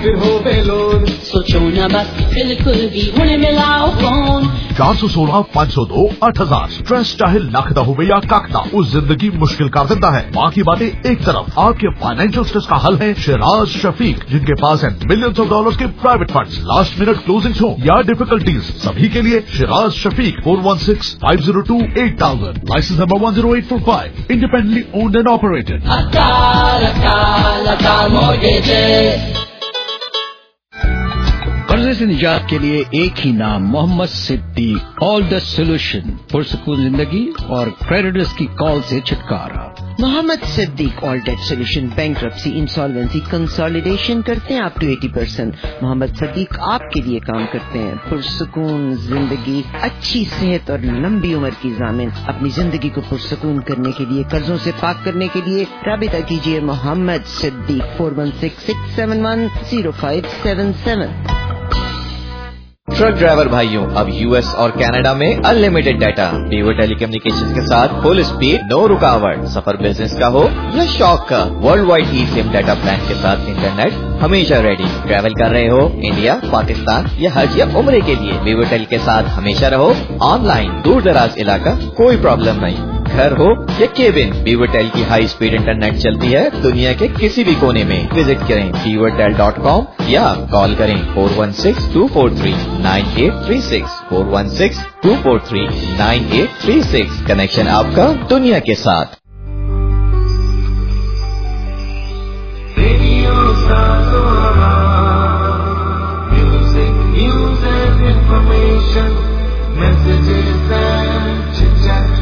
फिर हो बेलोन, सोचो न बस बिल्कुल भी हुने मिलाओ फोन। 416-502 8000। स्ट्रेस चाहे लाख दा होवे या कख दा, उस जिंदगी मुश्किल कर देता है। बाकी बातें एक तरफ, आपके फाइनेंशियल स्ट्रेस का हल है शिराज शफीक, जिनके पास है मिलियंस ऑफ डॉलर्स के private funds. Last minute closing हो या डिफिकल्टीज, सभी के लिए Shiraz Shafiq. 416-502-8000। Licence number 10845। Independently owned and operated. कर्जे से निजात के लिए एक ही नाम, Mohammad Siddique. All the solution, पुरसुकून जिंदगी और क्रेडिटर्स की कॉल से छुटकारा। Mohammad Siddique all debt solution, bankruptcy, insolvency, consolidation करते हैं अप टू 80%। मोहम्मद सिद्दीक आपके लिए काम करते हैं। पुरसुकून जिंदगी, अच्छी सेहत और लंबी उम्र की ज़ामिन। अपनी जिंदगी को पुरसुकून करने के लिए, कर्जों से पाक करने के लिए राबिता कीजिए मोहम्मद सिद्दीक 4166710577। ट्रक ड्राइवर भाइयों, अब यूएस और कनाडा में अनलिमिटेड डाटा। वीवो टेलीकम्युनिकेशंस के साथ फुल स्पीड, नो रुकावट। सफर बिजनेस का हो या शौक का, world wide eSIM data plan के साथ इंटरनेट हमेशा रेडी। ट्रैवल कर रहे हो इंडिया, पाकिस्तान या हज या उम्रे के लिए, वीवो टेल के साथ हमेशा रहो ऑनलाइन। दूर दराज इलाका, कोई प्रॉब्लम नहीं। घर हो या केबिन, वीवोटेल की हाई स्पीड इंटरनेट चलती है दुनिया के किसी भी कोने में। विजिट करें vivotel.com या कॉल करें 416-243-9836 416-243-9836। कनेक्शन आपका दुनिया के साथ। Music, news and information, messages and chit-chat.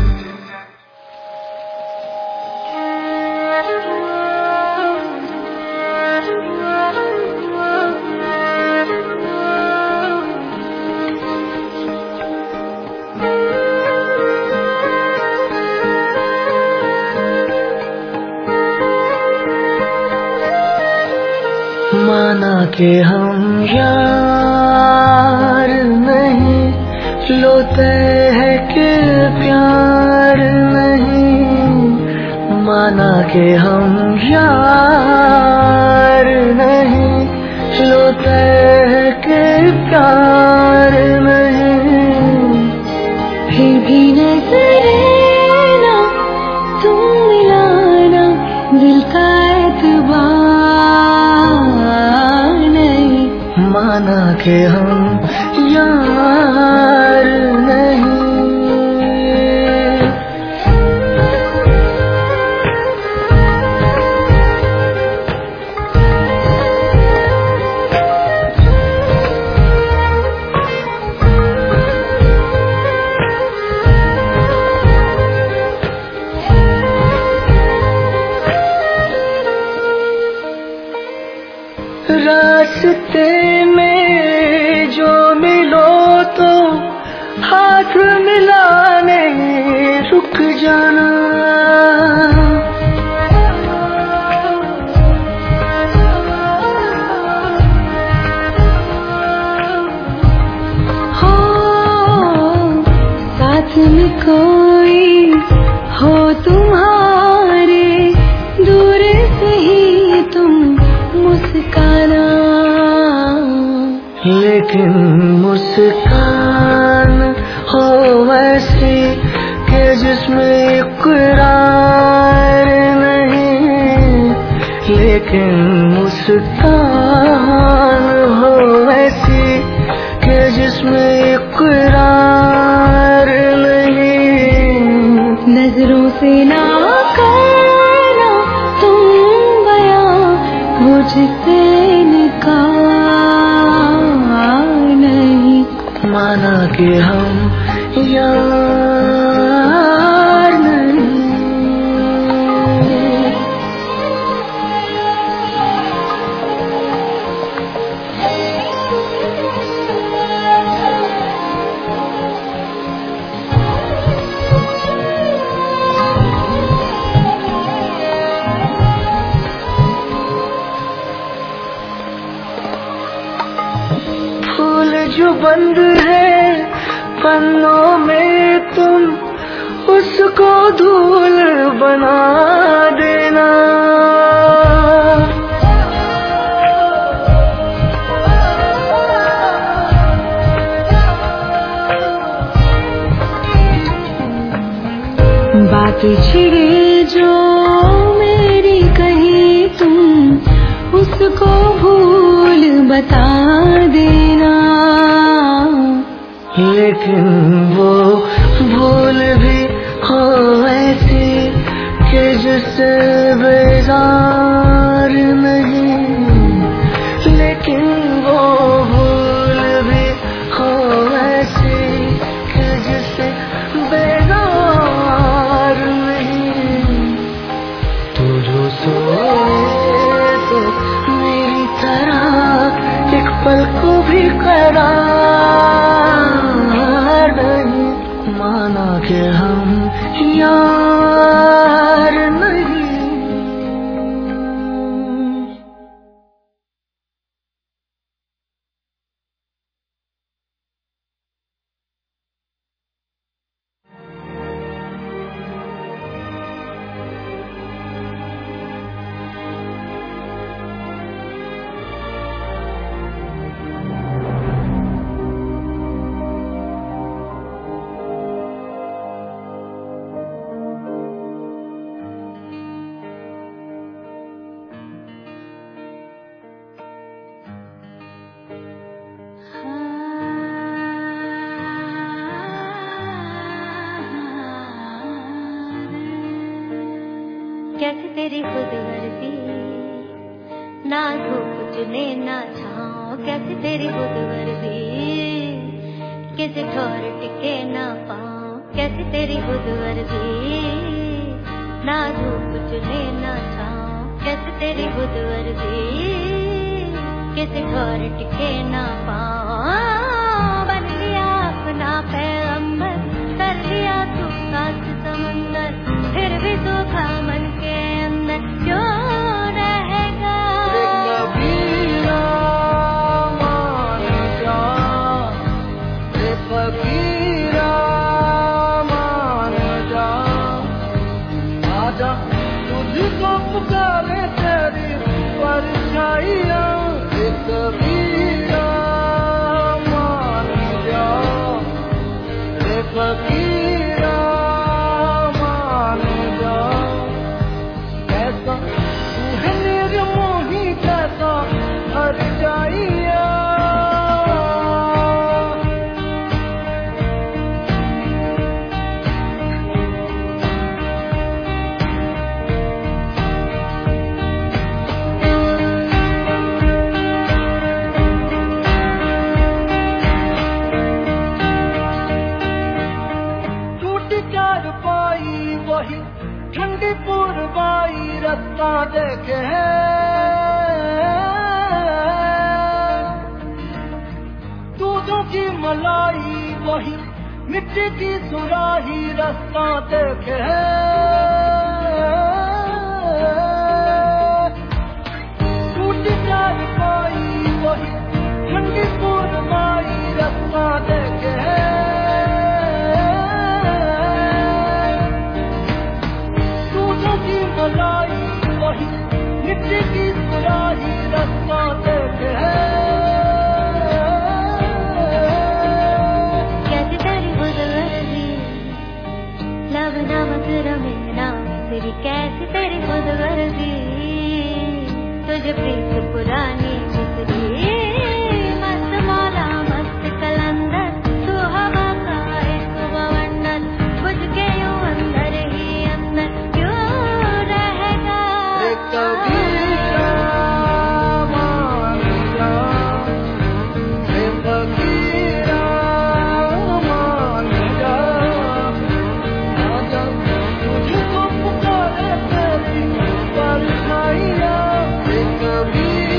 माना के हम यार नहीं, लोते हैं कि प्यार नहीं। माना के हम यार नहीं, लोते हैं कि प्यार नहीं। फिर भी नजरे ना तुम मिलाना, दिल का एतबार नहीं। माना के हम यार नहीं। रास्ते में जो मिलो तो हाथ मिलाने रुक जाना। हो साथ में कोई हो तुम्हारे, दूर से ही तुम मुस्काना। लेकिन मुस्कान हो वैसी कि जिसमें इकरार नहीं। लेकिन मुस्कान हो वैसी कि जिसमें इकरार नहीं। नजरों से ना करना तुम बयां, मुझसे इनकार नहीं। माना कि हम यार नहीं। फूल जो बंद है पन्नों में, तुम उसको धूल बना देना। पिछड़ी जो मेरी कहीं तुम उसको भूल बता देना, लेकिन वो भूल भी हो ऐसी कि जिससे बेजार नहीं, लेकिन वो भूल भी हो ऐसी कि जिससे बेजार नहीं। तू जो सोए तो मेरी तरह एक पल को भी करार नहीं, माना कि हम यार नहीं। कैसे तेरी खुद वर्दी, ना धूप चुने ना छाँव, कैसे तेरी खुद वर्दी, किसी ठोर टिके ना पाँव, कैसे तेरी खुद वर्दी, ना धूप चुने ना छाँव, कैसे तेरी खुद वर्दी, किसी ठोर टिके ना पाँव। बन लिया अपना पैगंबर, कर लिया तू कांच समंदर, फिर भी सूखा मन के अंदर क्यों रहेगा। कबीरा मान जा, कबीरा मान जा, आजा तुझको पुकारे तेरी परछाइयाँ, कबीरा मान जा, कबीरा मान जा। कैसा तू है निर्मोही, कैसा हर जाइया, टूटी चार पाई वही ठंडी पुरवाई, रास्ता देखे है दूधों की मलाई वही मिट्टी की सुराही, रास्ता देखे है टूटी चार पाई वही ठंडी पुरवाई, रास्ता देखे है मलाई वही मिट्टी की सुराही, रास्ता देखे है। कैसे तेरी खुद वर्दी, लब नमक रमे नाम तेरी, कैसे तेरी खुद वर्दी, तुझे प्रीत पुरानी बिसरी, मस्त मौला मस्त कलंदर, तू हवा का एक बवंडर, बुझ के यूं अंदर ही अंदर क्यों रहेगा। कबीरा मान जा, कबीरा मान जा, आजा तुझको पुकारे तेरी परछाइयाँ, कबीरा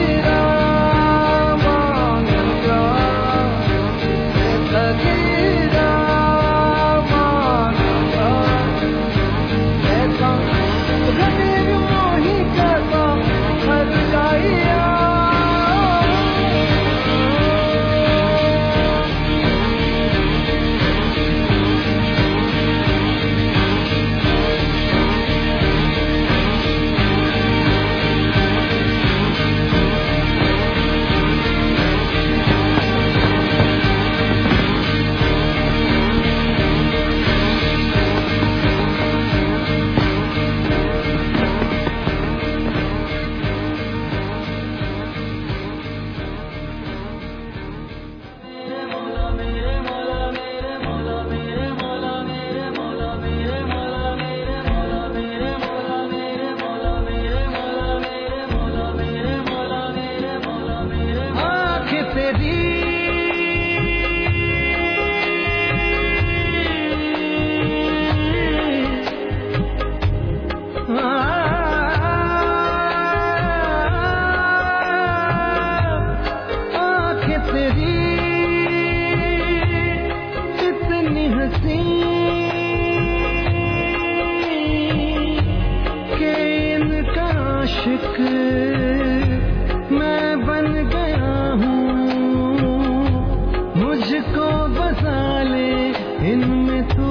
तेरी आंखें तेरी इतनी हंसी के इनका आशिक मैं बन गया हूँ, मुझको बसा ले इनमें तू।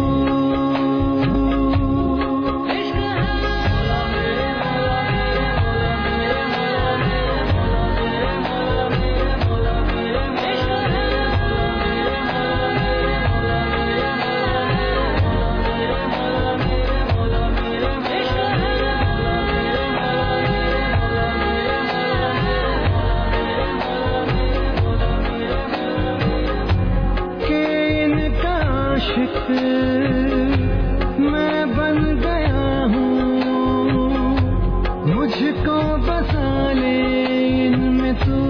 मैं बन गया हूँ, मुझको बसा ले इनमें तू।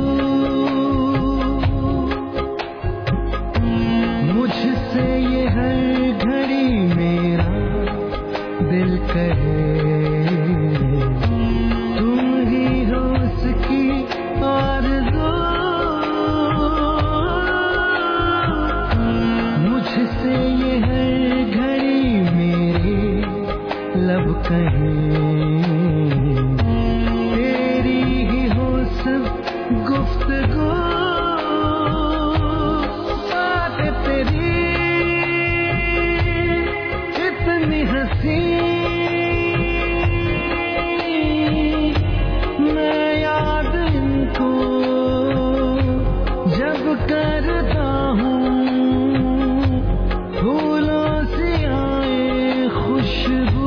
मुझसे ये हर घड़ी मेरा दिल कहे तुम ही हो उसकी आरज़ू। मुझसे ये हर घड़ी मेरे लब कहें तेरी ही हो सब गुफ्तगू। बातें तेरी इतनी हंसी मैं याद इनको जब करता हूँ, फूलों से आए खुशबू।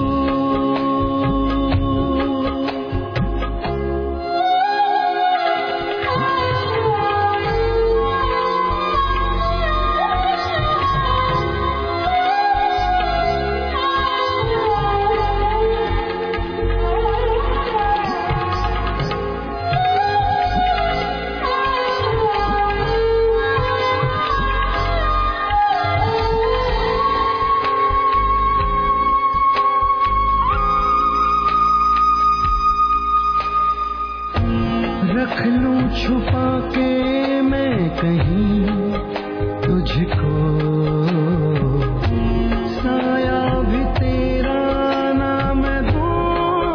रख लूं छुपा के मैं कहीं तुझको, साया भी तेरा नाम दूं।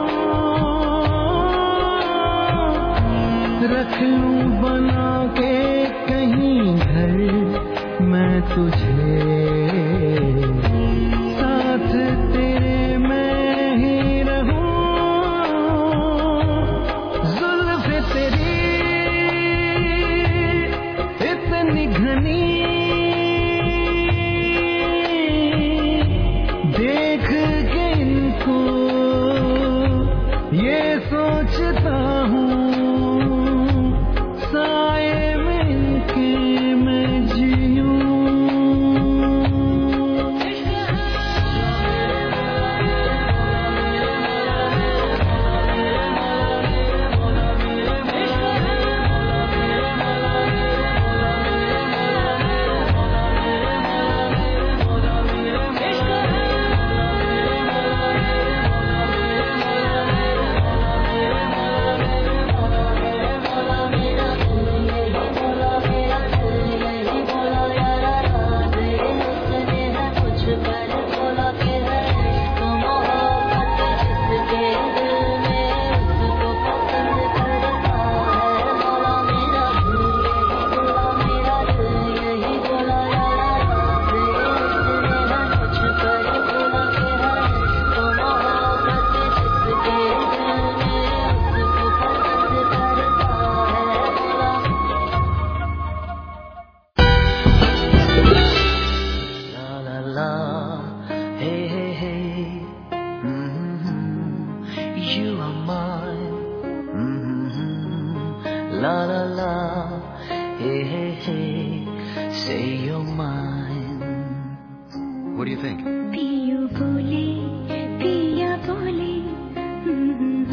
रख लूं बना के कहीं घर मैं तुझे, साथ तेरे मैं ही रहूं। तेरी इतनी घनी देख के इनको ये सोचता हूँ, साए में इनके मैं जीऊं। La la la, hey hey hey, say you're mine. What do you think? पियो बोले पिया बोले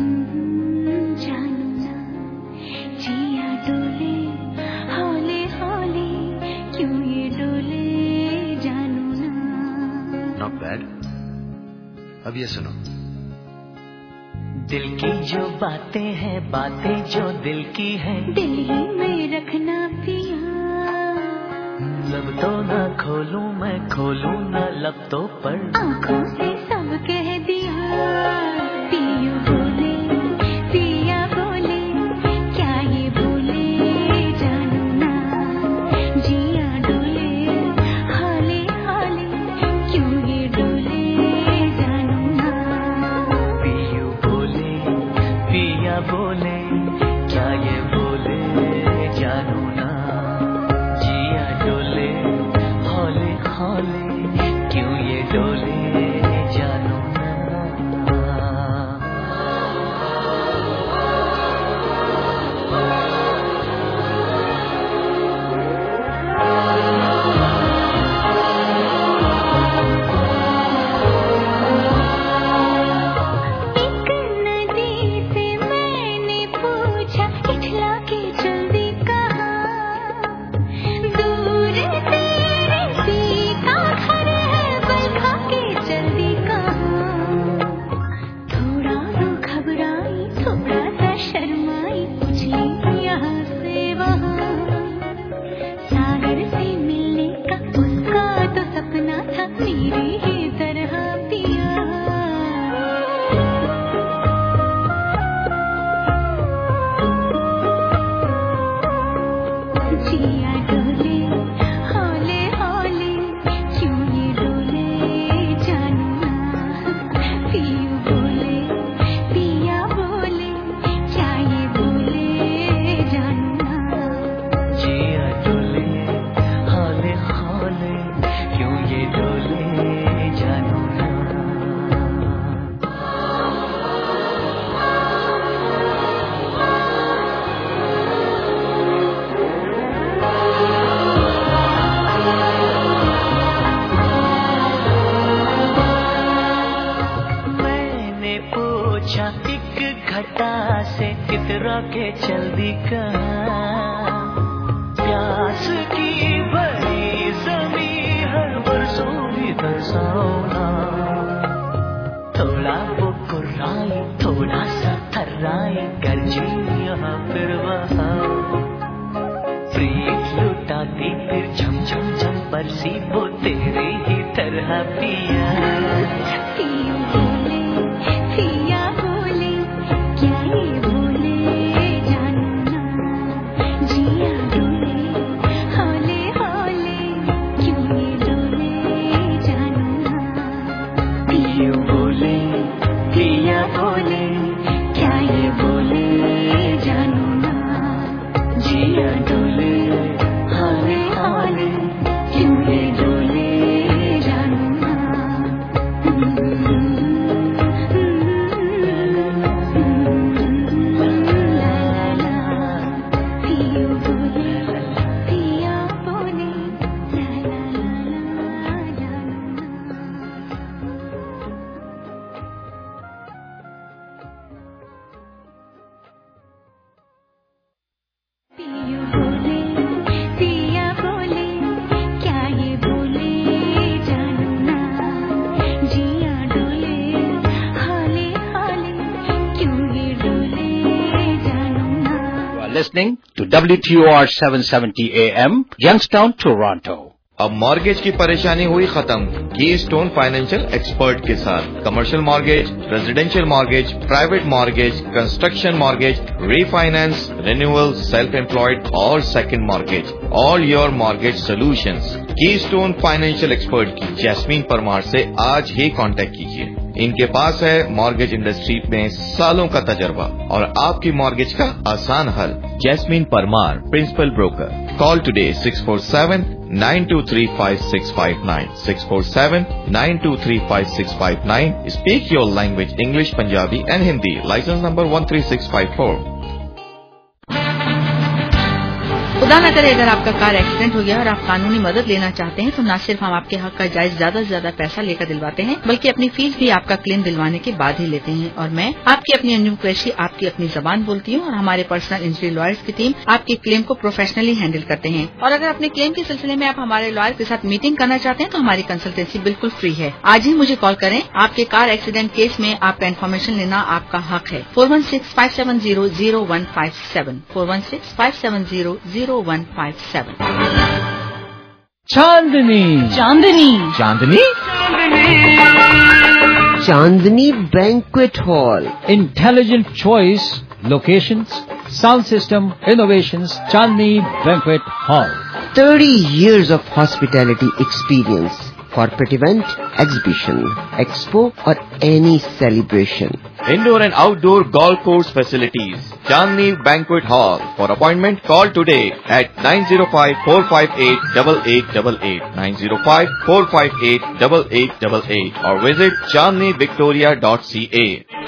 जानू ना जिया डोले हौले हौले अब ये सुनो। दिल की जो बातें हैं, बातें जो दिल की हैं, दिल ही में रखना पिया। लब तो ना खोलूं मैं, खोलूं ना लब तो पर, आंखों से सब कह दिया। पियो बोले पिया बोले, क्या ये बोले जानू ना। जिया डोले हाले हाले, क्यों ये डोले जानू ना। पियो बोले पिया बोले, क्या ये बोले जानू ना। जिया डोले हौले हौले, क्यों ये डोले जानू ना। एक नदी से मैंने पूछा, इठला के जल्दी कहा। दूर तेरे का घर है, बरखा के जल्दी कहा। थोड़ा वो घबराई, थोड़ा सा शर्माई, उछली यहाँ से वहाँ। सागर से मिलने का उसका तो सपना था, मेरी ही तरह पिया। जिया डोले हौले हौले, क्यों ये डोले जानू ना। पियू बोले पिया बोले, क्या ये बोले जानू ना। जिया डोले हौले हौले, क्यों ये डोले जानू ना। मैंने पूछा एक घटा से, कितरा के चल दी कहाँ। प्यास की बड़ी जमी हर बरसों भी बरसाना। थोड़ा वो कुर्राई, थोड़ा सा थर्राई, गर्जी यहाँ फिर वहाँ। प्रीत लुटाती फिर झम झम झम बरसी, वो तेरी ही तरह पिया। पियू बोले पिया बोले, क्या ये बोले जानू ना। जिया डोले हौले हौले, क्यों ये डोले जानू ना। पियो बोले पिया बोले, क्या ये बोले जानू ना। जिया डोले हौले हौले, क्यों ये डोले जानू ना। पियू बोले पिया बोले, ला ला ला जानू ना। पियू बोले पिया बोले, क्या ये बोले जानू ना। जिया डोले हाले हाले, क्यों ये डोले जानू ना। You are listening to WTOR 770 AM, Youngstown, Toronto. अब मॉर्गेज की परेशानी हुई खत्म कीस्टोन फाइनेंशियल एक्सपर्ट के साथ। Commercial mortgage, residential mortgage, private mortgage, construction mortgage, refinance, renewal, self employed और second mortgage, all your mortgage solutions. Keystone financial expert की Jasmine Parmar से आज ही कांटेक्ट कीजिए। इनके पास है मॉर्गेज इंडस्ट्री में सालों का तजर्बा और आपकी मॉर्गेज का आसान हल। Jasmine Parmar, principal broker. Call today 647-923-5659, 647-923-5659. Speak your language, English, Punjabi and Hindi. License number 13654. खुदा न करे अगर आपका कार एक्सीडेंट हो गया और आप कानूनी मदद लेना चाहते हैं तो न सिर्फ हम आपके हक का जायज ज्यादा से ज्यादा पैसा लेकर दिलवाते हैं बल्कि अपनी फीस भी आपका क्लेम दिलवाने के बाद ही लेते हैं। और मैं आपकी अपनी अंजुम कुरैशी आपकी अपनी जबान बोलती हूँ और हमारे पर्सनल इंजरी लॉयर्स की टीम आपके क्लेम को प्रोफेशनली हैंडल करते हैं। और अगर अपने क्लेम के सिलसिले में आप हमारे लॉयर के साथ मीटिंग करना चाहते हैं तो हमारी कंसल्टेंसी बिल्कुल फ्री है। आज ही मुझे कॉल करें। आपके कार एक्सीडेंट केस में आपका इन्फॉर्मेशन लेना आपका हक है। 416-570-0157 416-570-0157। Chandni Chandni Chandni Chandni banquet hall, intelligent choice, locations, sound system, innovations, Chandni banquet hall. 30 years of hospitality experience. Corporate event, exhibition, expo or any celebration. Indoor and outdoor golf course facilities. Chandni Banquet Hall. For appointment, call today at 905-458-8888, 905-458-8888 or visit chandnivictoria.ca.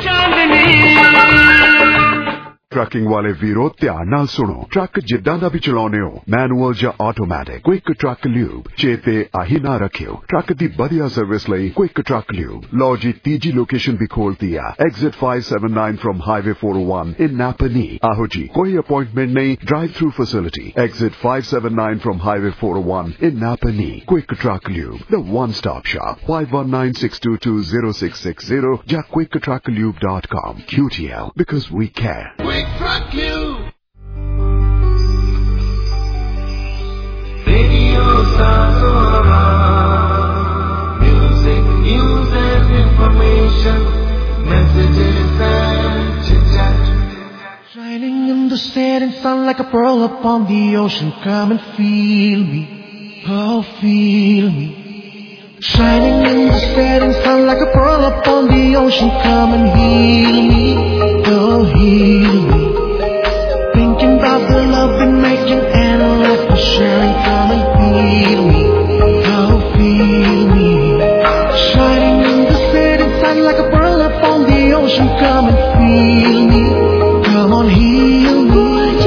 Trucking वाले वीरो ध्यान नाल सुनो। Truck जिद्दां दा भी चलाउने हो, manual या ऑटोमैटिक, क्विक ट्रक ल्यूब चेते आही ना रखियो। ट्रक दी बढ़िया सर्विस लई क्विक ट्रक ल्यूब। लो जी तीजी लोकेशन भी खोलती है, exit 579 from highway 401 in Napanee. आहो जी, कोई अपॉइंटमेंट नहीं, drive through facility, exit 579 from highway 401 in Napanee. Quick truck lube, the one stop shop, 5196220660 या quicktrucklube.com. QTL, because we care. Truck Lube. Radio Sasora. Music, news and information. Messages and chit-chat. Shining in the setting sun like a pearl upon the ocean. Come and feel me. Oh, feel me. Shining in the setting sun like a pearl upon the ocean. Come and heal me. Oh, heal me. Thinking about the love we're making and a love for sharing. Come and feel me. Oh, feel me. Shining in the setting sun like a pearl upon the ocean. Come and feel me. Come on, heal me.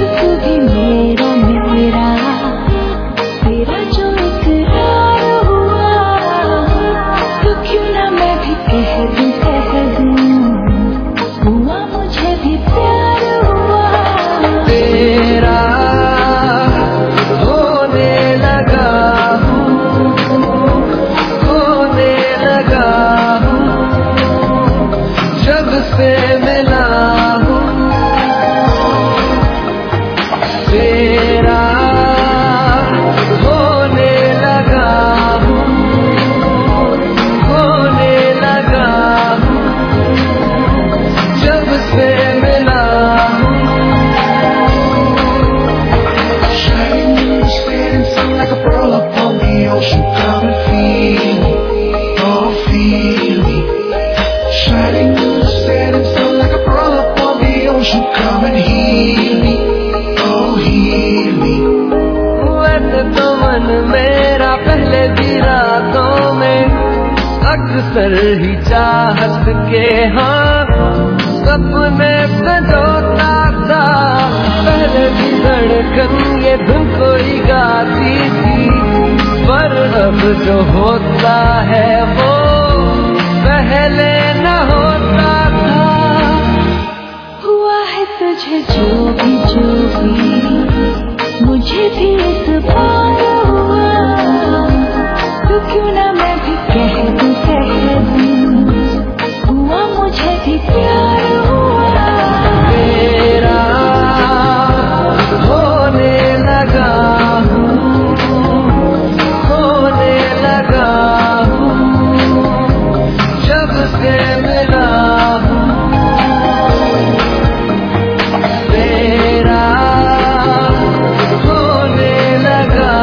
अक्सर ही चाहत के हाँ सपने सजोता था। पहले भी धड़कन ये धुन कोई गाती थी, पर अब जो होता है वो पहले न होता था। हुआ है तुझे जो भी मुझे भी इस बार हुआ, तो क्यों ना मैं भी कह दूं हुआ मुझे भी प्यार हुआ। तेरा होने लगा हूँ, होने लगा हूँ, जब से मिला हूँ। तेरा होने लगा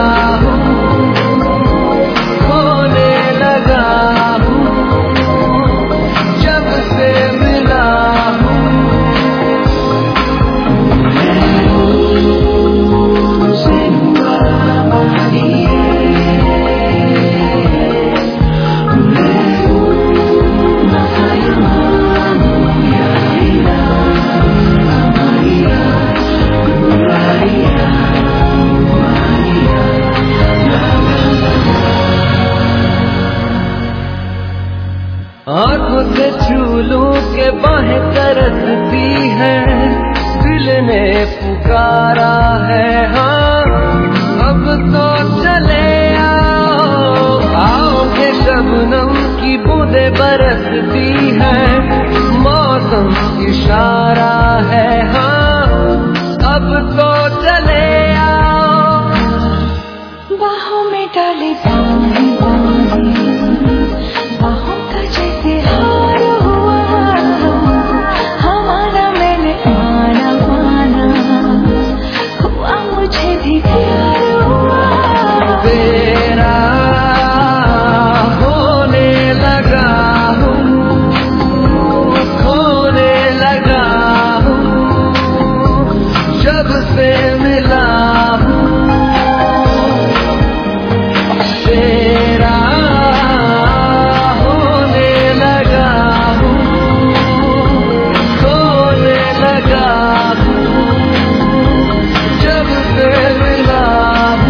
ये बाहें तरसती हैं, दिल ने पुकारा है। हाँ अब तो चले आओ के शबनम की बूंदें बरसती हैं, मौसम इशारा है। हाँ अब तो चले आओ, बाहों में डाले बाहों का जैसे हार हुआ, हमारा मैंने आना माना, हुआ मुझे भी प्यार हुआ। तेरा होने लगा हूँ, खोने लगा हूँ, जब से मिला हूँ। तेरा होने लगा हूँ, खोने लगा हूँ, जब से मिला हूँ।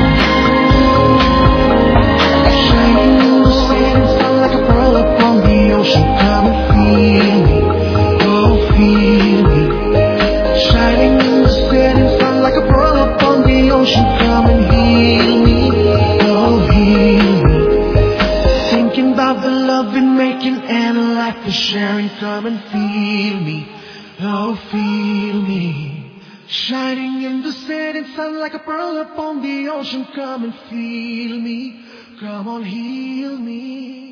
Like a pearl upon the ocean, come and feel me, oh feel me. Shining in the setting sun like a pearl upon the ocean, come and heal me, oh heal me. Thinking about the love we're making and the life we're sharing, come and feel me, oh feel me. Shining in the setting sun like a pearl upon the ocean, come and feel me, come on heal me.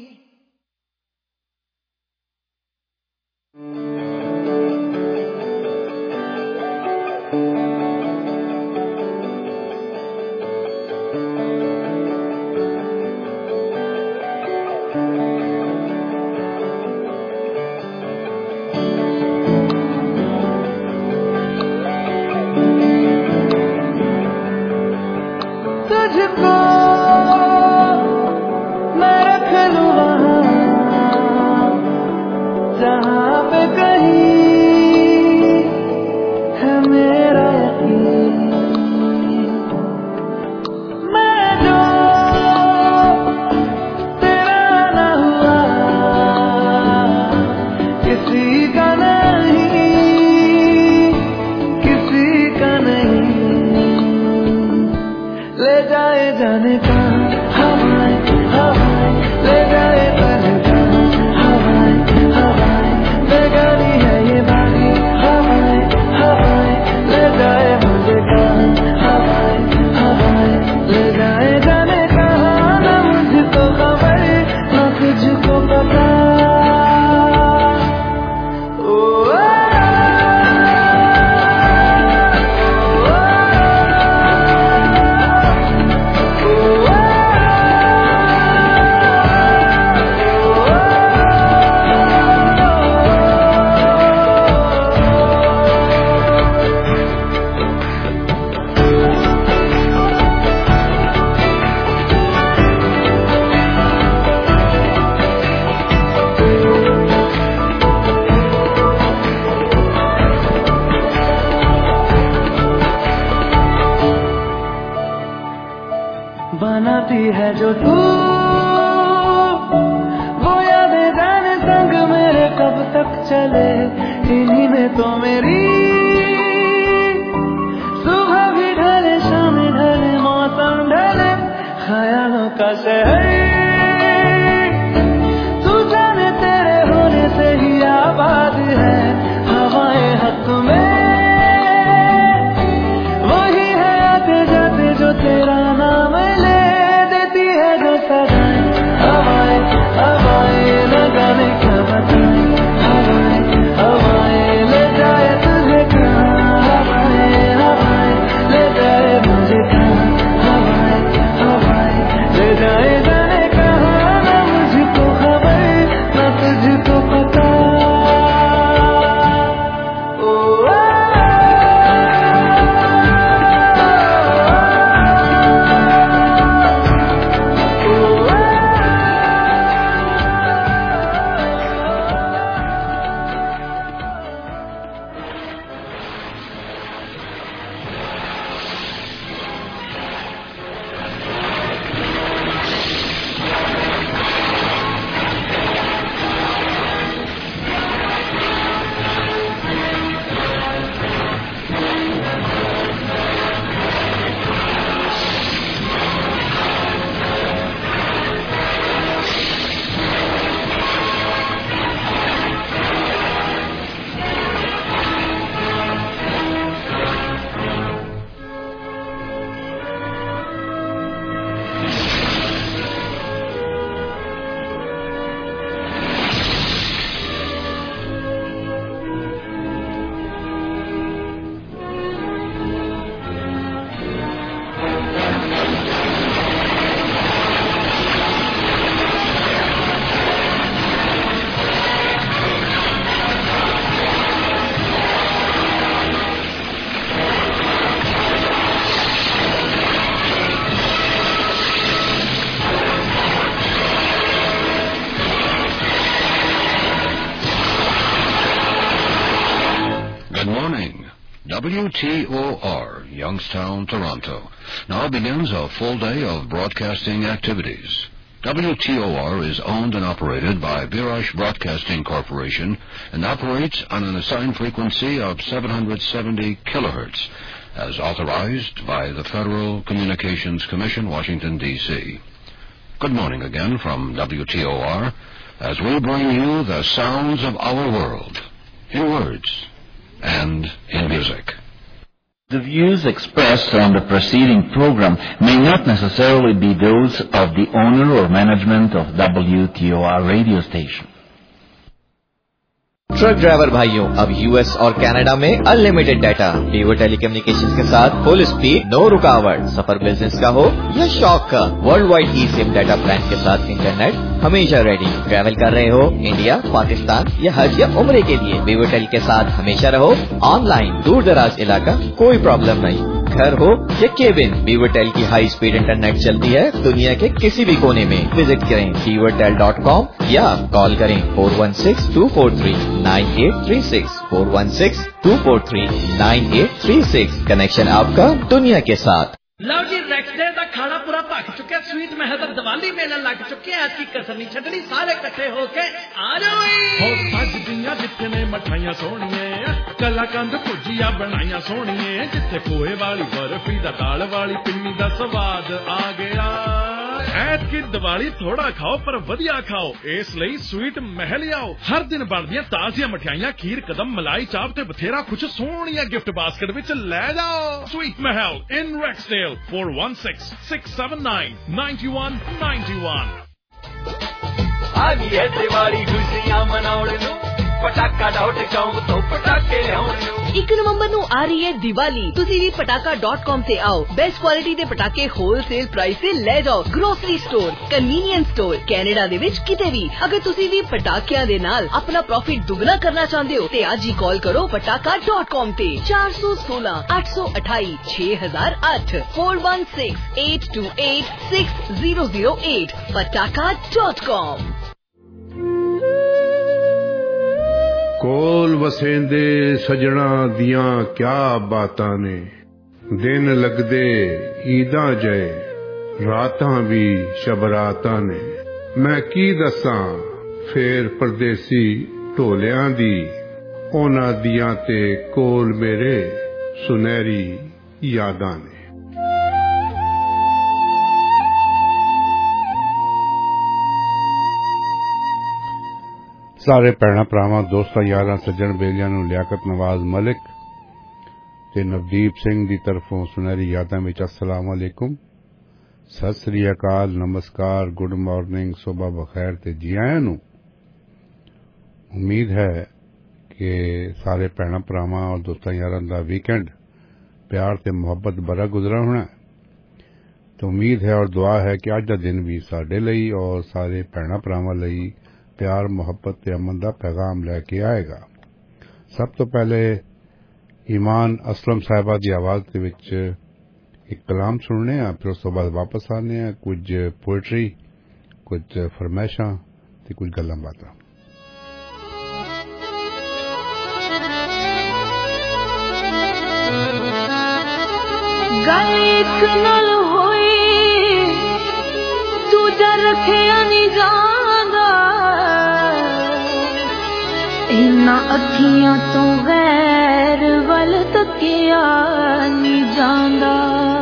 तुझको मैं रख लूँ वहाँ, जहाँ पे कहीं है मेरा यकीन। मैं जो तेरा ना हुआ, किसी का नहीं, किसी का नहीं। ले जाए जाने का हवाएं हवाएं, ले जाए जाने का हवाएं हवाएं, बेगानी है ये बारी हवाएं हवाएं, ले जाए मुझे का हवाएं हवाएं, ले जाए जाने का। ना मुझको खबर ना तुझको पता, बनाती है जो तू वो यादें जाने संग मेरे कब तक चले। इन्हीं में तो मेरी सुबह भी ढले, शाम ढले, मौसम ढले, ख्यालों का शहर तू जाने तेरे होने से ही आबाद है। हवाएं हक में वही है आते जाते जो तेरा नाम ले देती है, जो सदाएं हवाएं हवाएं न जाने क्या बताएं। हवाएं हवाएं ले जाए तुझे कहाँ, हवाएं हवाएं ले जाए मुझे कहाँ, हवाएं हवाएं ले जाए। WTOR, Youngstown, Toronto. Now begins a full day of broadcasting activities. WTOR is owned and operated by Virash Broadcasting Corporation and operates on an assigned frequency of 770 kilohertz, as authorized by the Federal Communications Commission, Washington, D.C. Good morning again from WTOR, as we bring you the sounds of our world, in words and in music. The views expressed on the preceding program may not necessarily be those of the owner or management of WTOR radio station. Truck driver भाइयों, अब US और Canada में unlimited data. Vivo telecommunications के साथ full speed, no रुकावट। सफर business का हो या शौक का, world wide e SIM data plan के साथ इंटरनेट हमेशा रेडी। ट्रैवल कर रहे हो इंडिया, पाकिस्तान या हज या उम्रे के लिए, वीवो टेल के साथ हमेशा रहो ऑनलाइन। दूर दराज इलाका, कोई प्रॉब्लम नहीं। घर हो या केबिन, वीवोटेल की हाई स्पीड इंटरनेट चलती है दुनिया के किसी भी कोने में। विजिट करें vivotel.com या कॉल करें 416-243-9836 416-243-9836। कनेक्शन आपका दुनिया के साथ। ਲਓ ਜੀ ਰੈਕਸਡੇ ਦਾ ਖਾਣਾ ਪੂਰਾ ਪੱਕ ਚੁੱਕਿਆ, ਸਵੀਟ ਮਹਿਲ ਦਾ ਦੀਵਾਲੀ ਮੇਲਾ ਲੱਗ ਚੁੱਕਿਆ। ਐਤਕੀ ਕਸਰ ਨਹੀਂ ਛੱਡਣੀ, ਸਾਰੇ ਇਕੱਠੇ ਹੋ ਕੇ ਆ ਜਾਓ ਹੋ ਸੱਜਦੀਆਂ ਜਿੱਥੇ ਨੇ ਮਠਾਈਆਂ ਸੋਹਣੀਆਂ, ਕਲਾਕੰਦ ਭੁਜੀਆ ਬਣਾਈਆਂ ਸੋਹਣੀਆਂ, ਜਿੱਥੇ ਖੋਏ ਵਾਲੀ ਬਰਫੀ ਦਾ ਦਾਲ ਵਾਲੀ ਪਿੰਨੀ ਦਾ ਸਵਾਦ ਆ ਗਿਆ। ਐਤਕੀ ਦੀਵਾਲੀ ਥੋੜਾ ਖਾਓ ਪਰ ਵਧੀਆ ਖਾਓ, ਇਸ ਲਈ ਸਵੀਟ ਮਹਿਲ ਆਓ। ਹਰ ਦਿਨ ਬਣਦੀਆਂ ਤਾਜ਼ੀਆਂ ਮਠਿਆਈਆਂ, ਖੀਰ ਕਦਮ, ਮਲਾਈ ਚਾਪ ਤੇ ਬਥੇਰਾ ਕੁਝ ਸੋਹਣੀਆਂ ਗਿਫਟ ਬਾਸਕਟ ਵਿੱਚ ਲੈ ਜਾਓ। ਸਵੀਟ ਮਹਿਲ ਇਨ ਰੈਕਸਡੇਲ 416-679-9191। आ गई है दिवाली खुशियां मनाउण नूं, पटाका.com ਤੋਂ ਪਟਾਕੇ ਲਿਆਉਣ ਨੂੰ। 1 ਨਵੰਬਰ ਨੂੰ ਆ ਰਹੀ ਹੈ ਦੀਵਾਲੀ। ਤੁਸੀਂ ਵੀ पटाका.com ਤੇ ਆਓ। ਬੈਸਟ ਕੁਆਲਿਟੀ ਦੇ ਪਟਾਕੇ ਹੋਲਸੇਲ ਪ੍ਰਾਈਸ ਤੇ ਲੈ ਜਾਓ। Grocery store, convenience store, Canada ਦੇ ਵਿੱਚ ਕਿਤੇ ਵੀ। ਅਗਰ ਤੁਸੀਂ ਵੀ ਪਟਾਕਿਆਂ ਦੇ ਨਾਲ ਆਪਣਾ ਪ੍ਰੋਫਿਟ ਦੁੱਗਣਾ ਕਰਨਾ ਚਾਹੁੰਦੇ ਹੋ ਤੇ ਅੱਜ ਹੀ ਕਾਲ ਕਰੋ पटाका.com ਤੇ 416-828-6008 416-828-6008 पटाका.com। ਕੋਲ ਵਸੇਂਦੇ ਸਜਣਾ ਦੀਆਂ ਕਿਆ ਬਾਤਾਂ ਨੇ, ਦਿਨ ਲੱਗਦੇ ਈਦਾਂ ਜਏ, ਰਾਤਾਂ ਵੀ ਸ਼ਬਰਾਤਾਂ ਨੇ। ਮੈਂ ਕੀ ਦੱਸਾਂ ਫੇਰ ਪਰਦੇਸੀ ਢੋਲਿਆਂ ਦੀ, ਉਹਨਾਂ ਦੀਆਂ ਤੇ ਕੋਲ ਮੇਰੇ ਸੁਨਹਿਰੀ ਯਾਦਾਂ ਨੇ। ਸਾਰੇ ਭੈਣਾਂ ਭਰਾਵਾਂ, ਦੋਸਤਾਂ, ਯਾਰਾਂ, ਸੱਜਣ ਬੇਲੀਆਂ ਨੂੰ ਲਿਆਕਤ ਨਵਾਜ਼ ਮਲਿਕ ਤੇ ਨਵਦੀਪ ਸਿੰਘ ਦੀ ਤਰਫੋਂ ਸੁਨਹਿਰੀ ਯਾਦਾਂ ਵਿੱਚ अस्सलाम वालेकुम, ਸਤਿ ਸ੍ਰੀ ਅਕਾਲ, ਨਮਸਕਾਰ, ਗੁੱਡ ਮਾਰਨਿੰਗ, ਸੁਬਹ ਬਖੈਰ ਤੇ ਜੀ ਆਇਆਂ ਨੂੰ। ਉਮੀਦ ਹੈ ਕਿ ਸਾਰੇ ਭੈਣਾਂ ਭਰਾਵਾਂ ਔਰ ਦੋਸਤਾਂ ਯਾਰਾਂ ਦਾ ਵੀਕਐਂਡ ਪਿਆਰ ਤੇ ਮੁਹੱਬਤ ਭਰਾ ਗੁਜ਼ਰਾ ਹੋਣਾ ਤੇ ਉਮੀਦ ਹੈ ਔਰ ਦੁਆ ਹੈ ਕਿ ਅੱਜ ਦਾ ਦਿਨ ਵੀ ਸਾਡੇ ਲਈ ਔਰ ਸਾਰੇ ਭੈਣਾਂ ਭਰਾਵਾਂ ਲਈ प्यार, मोहब्बत ते अमन का पैगाम लैके आएगा। सब तो पहले ईमान असलम साहिबा की आवाज के विच एक कलाम सुनने, फिर उस तो बाद वापस आने, कुछ पोएट्री, कुछ फरमाइशां ते कुछ गल्लां बातां। गल इक नाल होई दूजा रखिया नहीं जांदा, इन्ना अखियां तो गैर वल तकिया नहीं जांदा।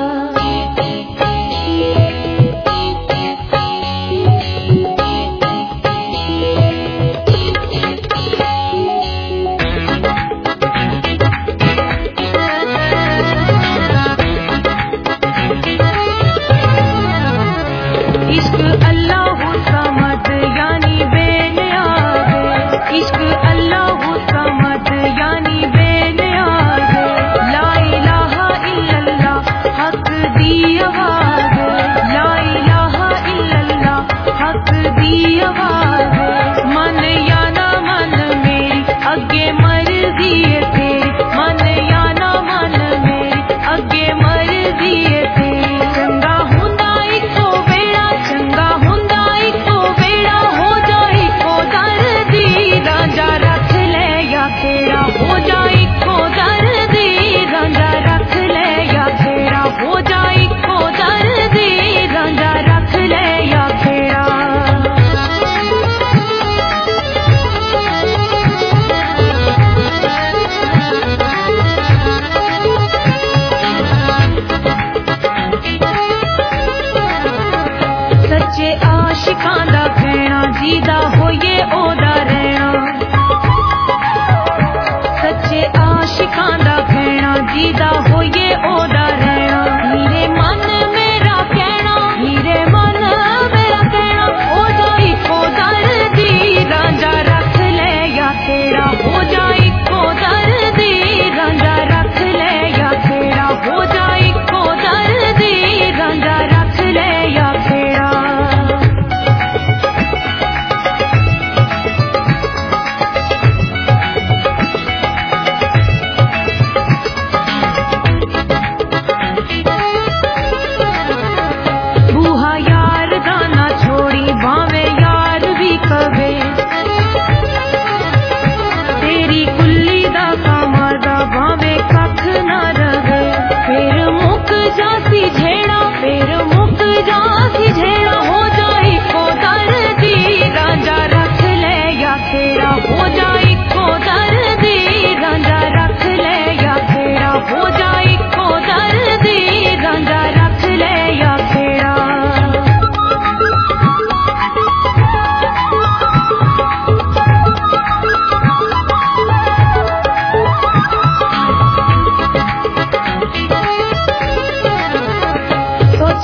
इश्क अल्लाह समद यानी बेनियाज, इश्क अल्लाह समद यानी बेनियाज, ला इलाहा इल्लल्लाह हक दी आवाज, ला इलाहा इल्लल्लाह हक दी आवाज। मन या ना मन मेरी अगे मर्जी है तेरी, मन या ना मन मेरी अगे मर्जी है तेरी। चंगा हुंदा इको वेड़ा, चंगा हुंदा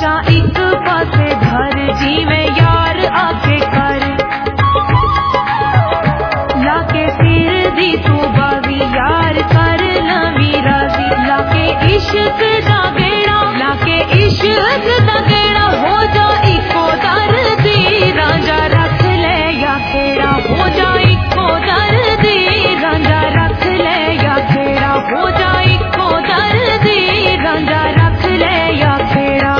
जा एक पासे धर जिवें यार आके कर लाके सिर दी तू बावी यार कर लवी राजी लाके इश्क दा गेड़ा लाके इश्क दा गेड़ा हो जा इको दर दी रांझा रख ले या खेड़ा हो जा इको दर दी रांझा रख ले या खेड़ा हो जा इको दर दी रांझा रख ले या खेड़ा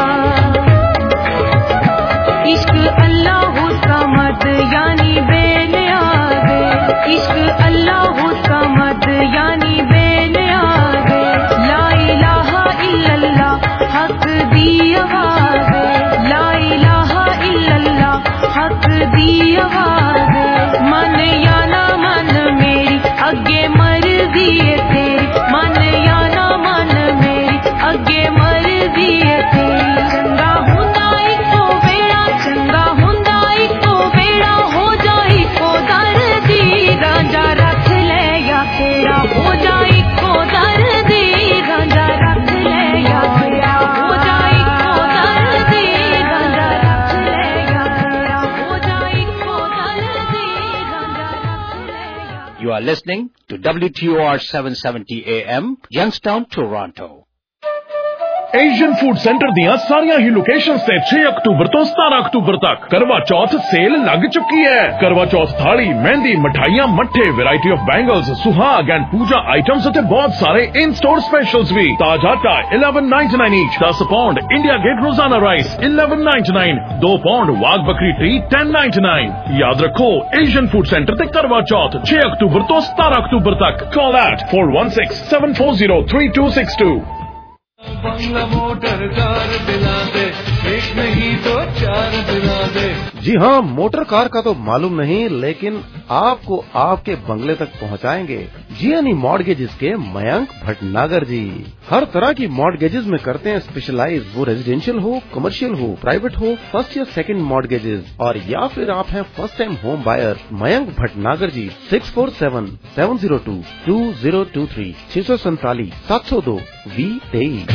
इश्क अल्लाह समद यानी बेनियाज़ इश्क अल्लाह समद यानी बेनियाज़ ला इलाहा इल्लल्लाह हक दी आवाज़ ला इलाहा इल्लल्लाह हक दी आवाज़ मन या ना मन मेरी अगे मर्ज़ी है तेरी मन या ना मन मेरी अगे मर्ज़ी है तेरी चंगा हुंदा इको बेड़ा चंगा हुंदा इको बेड़ा हो जाई को दर दी रांझा रख ले या खेड़ा हो जाई को दर दी रांझा रख ले या खेड़ा हो जाई को दर दी रांझा रख ले या खेड़ा हो जाई को दर दी रांझा रख ले या You are listening to WTOR 770 AM, Youngstown, Toronto. Asian food centre दियां सारियां ही लोकेशंस से 6 अक्टूबर तो 17 अक्टूबर तक करवा चौथ सेल लग चुकी है। करवा चौथ थाली, मेहंदी, मिठाइयां, मट्ठे, वैरायटी ऑफ बैंगल्स, सुहाग एंड पूजा आइटम्स और बहुत सारे इन स्टोर स्पेशल्स भी। ताजा आटा 11.99 each, 10 pound India Gate Rozana rice 11.99, 2 pound Wagh Bakri tea 10.99। याद रखो एशियन फूड सेंटर ते करवा चौथ 6 अक्टूबर तो 17 अक्टूबर तक। Call at 416-740-3262। बंगला मोटर कार दिला दे, एक नहीं तो 4 दिला दे। जी हाँ, मोटर कार का तो मालूम नहीं, लेकिन आपको आपके बंगले तक पहुँचाएंगे जियानी मॉर्गेजेस के मयंक भटनागर जी। हर तरह की मॉर्गेजेस में करते हैं स्पेशलाइज, वो रेजिडेंशियल हो, कमर्शियल हो, प्राइवेट हो, फर्स्ट या सेकंड मॉर्गेजेस, और या फिर आप हैं first time home buyer. Mayank Bhatnagar ji 647-702-2023 647-702-2023।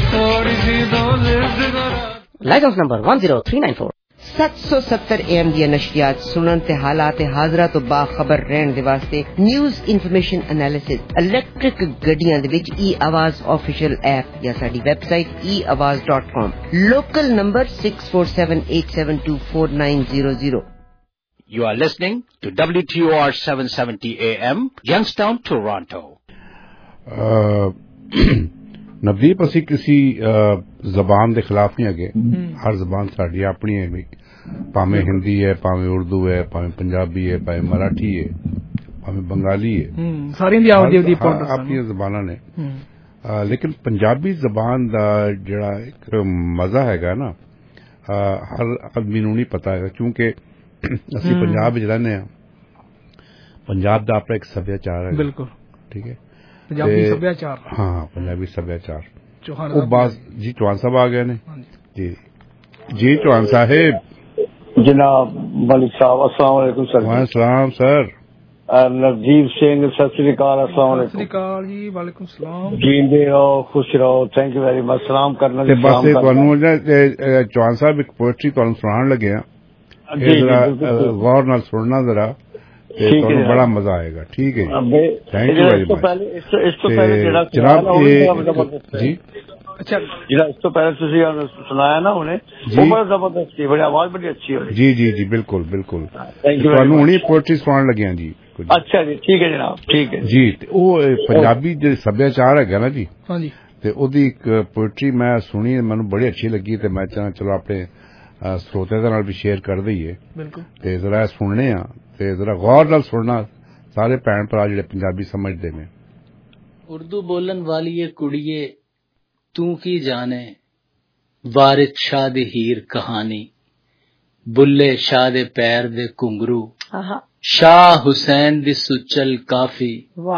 Licence number 10394। 770 AM ਦੀਆਂ ਨਸ਼ਰੀਆਤ ਸੁਣਨ ਤੇ ਹਾਲਾਤ ਹਾਜ਼ਰਾ ਤੋਂ ਬਾਖਬਰ ਰਹਿਣ ਦੇ ਵਾਸਤੇ ਨਿਊਜ਼ ਇਨਫੋਰਮੇਸ਼ਨ ਐਨਾਲਿਸਿਸ ਇਲੈਕਟ੍ਰਿਕ ਗੱਡੀਆਂ ਦੇ ਵਿੱਚ e-आवाज ऑफिशियल ऐप ਜਾਂ ਸਾਡੀ website eawaz.com। Local number 6478724900। You are listening to WTOR 770 AM, Youngstown, Toronto. Navdeep, ਅਸੀਂ ਕਿਸੇ ਜ਼ਬਾਨ ਦੇ ਖਿਲਾਫ ਨਹੀਂ ਹੈਗੇ। ਹਰ ਜ਼ਬਾਨ ਸਾਡੀ ਆਪਣੀ ਹੈ ਵੀ, ਭਾਵੇਂ ਹਿੰਦੀ ਹੈ, ਭਾਵੇਂ ਉਰਦੂ ਹੈ, ਭਾਵੇਂ ਪੰਜਾਬੀ ਹੈ, ਭਾਵੇਂ ਮਰਾਠੀ ਹੈ, ਭਾਵੇਂ ਬੰਗਾਲੀ ਹੈ, ਸਾਰੀਆਂ ਦੀ ਆਪਣੀ ਆਪਣੀਆਂ ਜ਼ਬਾਨਾਂ ਨੇ। ਲੇਕਿਨ ਪੰਜਾਬੀ ਜ਼ਬਾਨ ਦਾ ਜਿਹੜਾ ਇੱਕ ਮਜ਼ਾ ਹੈਗਾ ਨਾ, ਹਰ ਆਦਮੀ ਨੂੰ ਨਹੀਂ ਪਤਾ ਹੈਗਾ, ਕਿਉਂਕਿ ਅਸੀਂ ਪੰਜਾਬ ਵਿੱਚ ਰਹਿੰਦੇ ਹਾਂ। ਪੰਜਾਬ ਦਾ ਆਪਣਾ ਇੱਕ ਸੱਭਿਆਚਾਰ ਹੈ। ਬਿਲਕੁਲ ਠੀਕ ਹੈ, ਪੰਜਾਬੀ ਸੱਭਿਆਚਾਰ। ਹਾਂ, ਪੰਜਾਬੀ ਸੱਭਿਆਚਾਰ। ਚੌਹਾਨ ਉਹ ਬਾਸ ਜੀ ਚੌਹਾਨ ਸਾਹਿਬ ਆ ਗਏ ਨੇ ਜੀ। ਜੀ ਚੌਹਾਨ ਸਾਹਿਬ। जनाब मलिक साहब अस्सलाम वालेकुम सर। वालेकुम सर। नवदीप सिंह सत श्री अकाल। अस्सलाम वालेकुम। सत श्री अकाल जी। वालेकुम सलाम। जींदे रहो, खुश रहो। Thank you very much. सलाम करना जी। बस ਤੁਹਾਨੂੰ ਚੌਹਾਨ ਸਾਹਿਬ ਇੱਕ ਪੋਇਟਰੀ ਤੁਹਾਨੂੰ ਸੁਣਾਉਣ ਲੱਗੇ ਆ, ਜਰਾ ਗੌਰ ਨਾਲ ਸੁਣਨਾ ਜਰਾ, ਤੇ ਤੁਹਾਨੂੰ ਬੜਾ ਮਜ਼ਾ ਆਏਗਾ। ਠੀਕ ਹੈ ਜੀ, ਥੈਂਕ ਯੂ ਵੈਰੀ ਮਚ। ਇਸ ਤੋਂ ਪਹਿਲੇ ਜਿਹੜਾ ਜਨਾਬ ਜੀ, अच्छा ਜਿਹੜਾ ਇਸ ਤੋਂ ਪਹਿਲੇ ਤੁਸੀਂ ਸੁਣਾਇਆ ਨਾ ਉਹਨੇ, ਉਹ ਬੜਾ ਜ਼ਬਰਦਸਤ ਸੀ, ਬੜੀ ਆਵਾਜ਼ ਬੜੀ ਅੱਛੀ ਹੋਈ। ਜੀ ਜੀ ਜੀ, ਬਿਲਕੁਲ ਬਿਲकुल। ਤੁਹਾਨੂੰ ਹੁਣੀ ਪੋਇਟਰੀ ਸੁਣਾਉਣ ਲੱਗਿਆ ਜੀ। ਅੱਛਾ ਜੀ, ਠੀਕ ਹੈ ਜਨਾਬ, ਠੀਕ ਹੈ ਜੀ। ਤੇ ਉਹ ਪੰਜਾਬੀ ਜਿਹੜੇ ਸੱਭਿਆਚਾਰ ਹੈਗਾ ਨਾ ਜੀ, ਹਾਂਜੀ, ਤੇ ਉਹਦੀ ਇੱਕ ਪੋਇਟਰੀ ਮੈਂ ਸੁਣੀ, ਮੈਨੂੰ ਬੜੀ ਅੱਛੀ ਲੱਗੀ, ਤੇ ਮੈਂ ਚਾਹਾਂ ਚਲੋ ਆਪਣੇ ਸਰੋਤਿਆਂ ਦੇ ਨਾਲ ਵੀ ਸ਼ੇਅਰ ਕਰ ਦਈਏ। ਬਿਲਕੁਲ। ਤੇ ਜ਼ਰਾ ਸੁਣਨੇ ਆ, ਤੇ ਜ਼ਰਾ ਗੌਰ ਨਾਲ ਸੁਣਨਾ, ਸਾਰੇ ਭੈਣ ਭਰਾ ਜਿਹੜੇ ਪੰਜਾਬੀ ਸਮਝਦੇ ਨੇ। उर्दू बोलन वाली ये कुड़िए तू की जाने, वारिद शाह दी हीर कहानी, बुल्ले शाह दे पैर दे घुंगरू, शाह हुसैन दी सुचल काफी,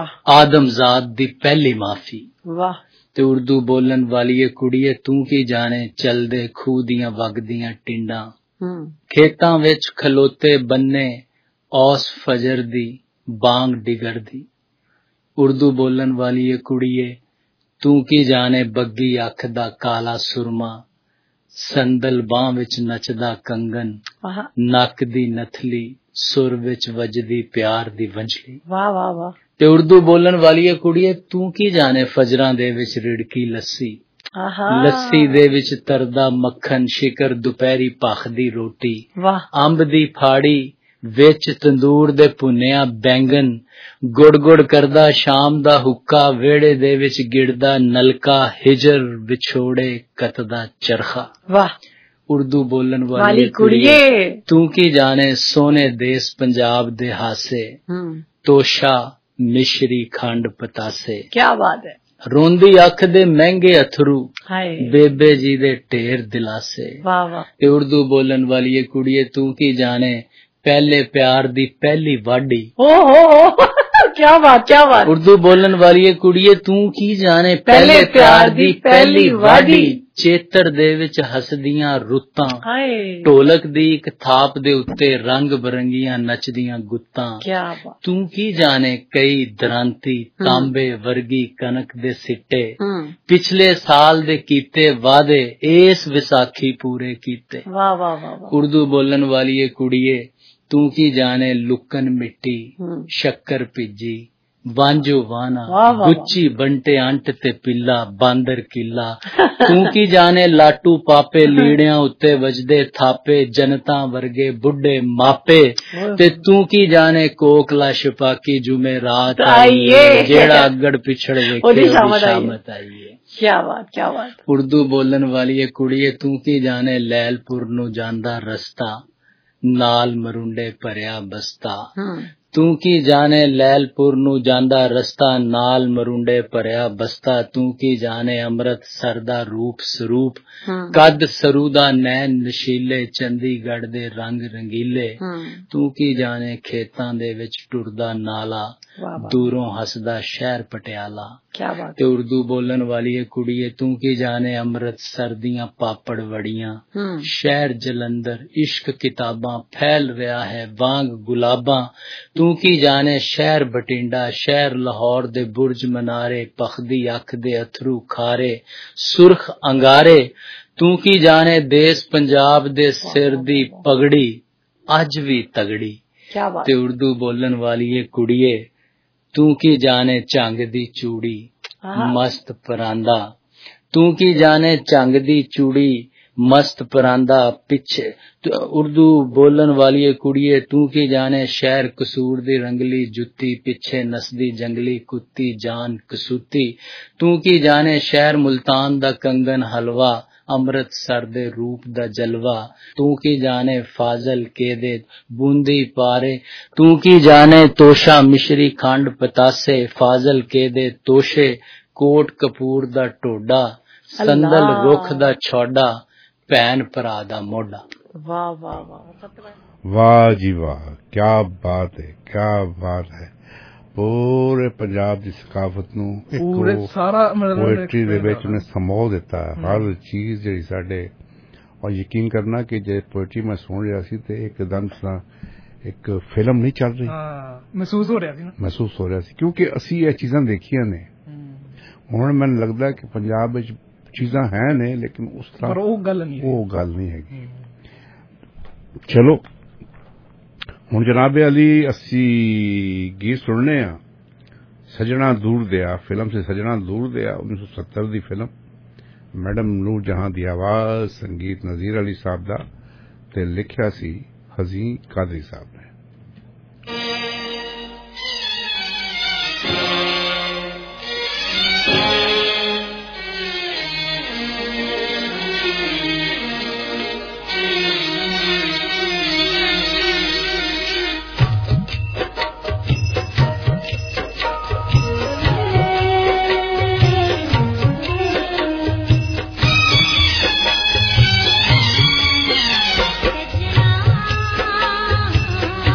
आदमजाद दी पहली माफी। वाह। ते उर्दू बोलन वाली ये कुड़िए तू की जाने, चलदे खूह दियां वगदियां टिंडां, खेतां विच खलोते बन्ने औस फजर दी बांग डिगरदी। उर्दू बोलन वाली ये कुड़िए तू की जाने, बग्गी अख दा काला सुरमा, ਸੰਦਲ ਬਾਹ ਵਿੱਚ ਨੱਚਦਾ ਕੰਗਨ, ਨੱਕ ਦੀ ਨਥਲੀ ਸੁਰ ਵਿੱਚ ਵੱਜਦੀ ਪਿਆਰ ਦੀ ਵੰਝਲੀ। ਵਾਹ ਵਾਹ ਵਾਹ। ਤੇ ਉਰਦੂ ਬੋਲਣ ਵਾਲੀਏ ਕੁੜੀਏ ਤੂੰ ਕੀ ਜਾਣੇ ਫਜਰਾਂ ਦੇ ਵਿੱਚ ਰਿੜਕੀ ਲੱਸੀ, ਲੱਸੀ ਦੇ ਵਿੱਚ ਤਰਦਾ ਮੱਖਣ, ਸ਼ਿਕਰ ਦੁਪਹਿਰੀ ਭਖਦੀ ਰੋਟੀ, ਅੰਬ ਦੀ ਫਾੜੀ ਵਿੱਚ ਤੰਦੂਰ ਦੇ ਭੁੰਨਿਆ ਬੈਂਗਨ, ਗੁੜ ਗੁੜ ਕਰਦਾ ਸ਼ਾਮ ਦਾ ਹੁੱਕਾ, ਵਿਹੜੇ ਦੇ ਵਿੱਚ ਗਿੜਦਾ ਨਲਕਾ, ਹਿਜਰ ਵਿਛੋੜੇ ਕੱਤਦਾ ਚਰਖਾ। ਵਾਹ। ਉਰਦੂ ਬੋਲਣ ਵਾਲੀ ਕੁੜੀਏ ਤੂੰ ਕੀ ਜਾਣੇ ਸੋਹਣੇ ਦੇਸ ਪੰਜਾਬ ਦੇ ਹਾਸੇ, ਤੋਸ਼ਾ ਮਿਸ਼ਰੀ ਖੰਡ ਪਤਾਸੇ। ਕਿਆ ਬਾਤ ਹੈ। ਰੋਂਦੀ ਅੱਖ ਦੇ ਮਹਿੰਗੇ ਅਥਰੂ, ਬੇਬੇ ਜੀ ਦੇ ਢੇਰ ਦਿਲਾਸੇ। ਵਾਹ ਵਾਹ। ਤੇ ਉਰਦੂ ਬੋਲਣ ਵਾਲੀ ਕੁੜੀਏ ਤੂੰ ਕੀ ਜਾਣੇ ਪਹਿਲੇ ਪਿਆਰ ਦੀ ਪਹਿਲੀ ਵਾਢੀ। क्या बात क्या बात। उर्दू बोलन वाली कुड़िए तू की जाने पहले प्यार दी पहली वाढी, चेतर दे विच हसदियां रुत्तां, ढोलक दी इक थाप दे उत्ते रंग बरंगियां नचदियां गुत्तां। क्या बात। तू की जाने कई दरांती तांबे वर्गी कनक दे सिट्टे, पिछले साल दे कीते वादे इस विसाखी पूरे कीते। वाह वाह वाह। उर्दू बोलन वाली कुड़िए तू की जाने लुकन मिट्टी, शक्कर पिज्जी वांजो वाना, गुच्ची बंटे अंट ते पिल्ला बांदर किला। तू की जाने लाटू पापे लीड़ियां उत्ते वजदे थापे, जनता वर्गे बुढ़े मापे। ते तू की जाने कोकला छपाकी जुमे रात आईए, जेड़ा अगड़ पिछड़ वेखे शामत आईए। क्या बात क्या बात। उर्दू बोलन वाली कुड़िए तू की जाने लैलपुर नू जांदा रस्ता, नाल मरुंडे भरिया बस्ता। तू की जाने लैलपुर नू जांदा रस्ता, नाल मरुंडे भरिया बस्ता। तू की जाने अमृतसर दा रूप स्वरूप, कद सरू दा नैन नशीले, चंडीगढ़ दे रंग रंगीले। तू की जाने खेतां दे विच टुरदा नाला, दूरों हसदा शहर पटियाला। क्या बात। ते उर्दू बोलन वाली कुड़िए तू की जाने अमृतसर दियां पापड़ वड़ियां, शहर जलंधर इश्क किताबां फैल रहा है वांग गुलाबां। तू की जाने शहर बटिंडा, शहर लाहौर दे बुर्ज मनारे, पखदी अख दे अथरू खारे, सुर्ख अंगारे। तू की जाने देश पंजाब दे सिर दी पगड़ी, अज भी तगड़ी। क्या बात। ते उर्दू बोलन वाली कुड़िए तू की जाने झंग दी चूड़ी, मस्त परांदा। तू की जाने झंग दी चूड़ी मस्त परांदा पिछे। उर्दू बोलन वाली कुड़िए तू की जाने शहर कसूर दी रंगली जुत्ती, पिछे नसदी जंगली कुत्ती जान कसूती। तू की जाने शहर मुल्तान दा कंगन हलवा, अमृतसर दे रूप दा जलवा। तू की जाने फाजल के दे बूंदी पारे, तू की जाने तोशा मिश्री खंड पतासे, फाजल के दे तोशे कोट कपूर दा टोडा, संदल रुख दा छोडा, भैन भरा दा मोढा। वाह वाह वाह। वाह जी वाह, क्या बात है क्या बात है। पूरे पंजाब की सकाफत नूं पूरे सारा पोएट्री दे विच ने समो दिता है, हर चीज जिहड़ी साडे। और यकीन करना कि जे पोएट्री मैं सुन रहा सी ते एकदम सा एक फिल्म नहीं चल रही। महसूस हो रहा सी ना, महसूस हो रहा सी, क्योंकि असी ये चीज़ां देखियां ने। हुण मैनूं लगदा कि पंजाब विच चीज़ां हैं ने, लेकिन उस तरह वो गल नहीं हैगी। चलो हुण जनाबे अली असी गीत सुनने आ, सजना दूर दया फिल्म से। सजना दूर दया 1970 दी फिल्म, मैडम नूर जहां दी आवाज, संगीत नजीर अली साहब दा, ते लिखिया सी हज़ीं कादरी साहब ने। सजना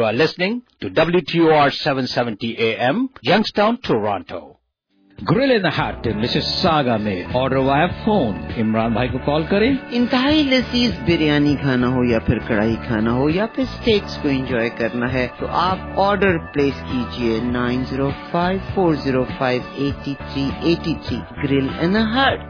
are listening to WTOR 770 AM, Youngstown, Toronto. Grill in the Hat in Mississauga में ऑर्डर वाया फोन इमरान भाई को कॉल करें. इंतहाई लजीज बिरयानी खाना हो या फिर कढ़ाई खाना हो या फिर स्टेक्स को एंजॉय करना है तो आप ऑर्डर प्लेस कीजिए 9054058383 ग्रिल इन द हट.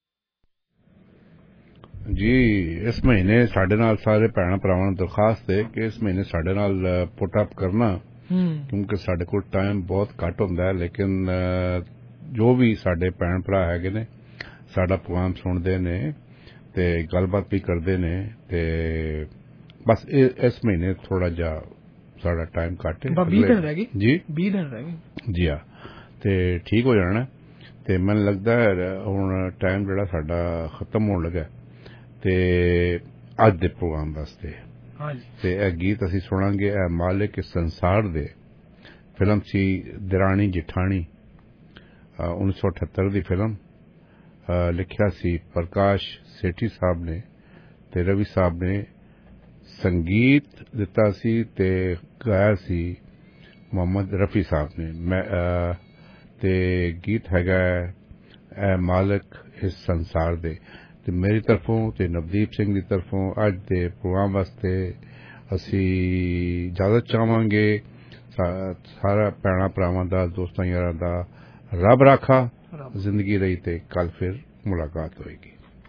जी इस महीने साढ़े नाल सारे भैन भरावां नूं दरखास्त है कि इस महीने साढ़े नाल पुट अप करना क्योंकि साढ़े कोल टाइम बहुत घट हुंदा है लेकिन जो भी साडे भैन भरा हैगे ने साडा प्रोग्राम सुनते ने ते गलबात भी करते ने ते बस इस महीने थोड़ा जा साडा टाइम घट है. 20 दिन रह गए जी 20 दिन रह गए जी हाँ ते ठीक हो जाना ते मैनूं लगदा है हुण टाइम जिहड़ा साडा खत्म होण लगा ते अज दे प्रोग्राम वास्ते ते गीत असीं सुणांगे मालिक संसार दे फिल्म सी दरानी जिठानी 1978 दी फिल्म लिखिया सी प्रकाश सेठी साहब ने ते रवि साहब ने संगीत दिता सी ते गाया सी मोहम्मद रफी साहब ने ते गीत हैगा ऐ मालिक इस संसार दे ते मेरी तरफों ते नवदीप सिंह दी तरफों अज दे प्रोग्राम वास्ते असी इजाजत चाहांगे. सारा भैणा भरावां दा दोस्तां यारां दा रब राखा जिंदगी रही ते कल फिर मुलाकात होएगी.